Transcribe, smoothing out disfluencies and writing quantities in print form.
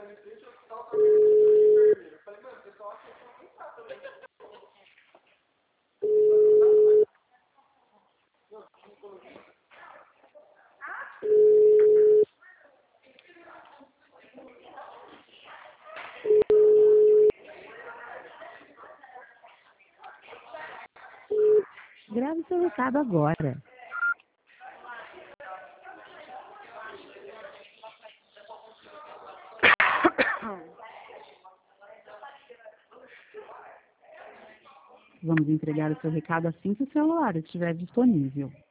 Grave seu recado agora. Vamos entregar o seu recado assim que o celular estiver disponível.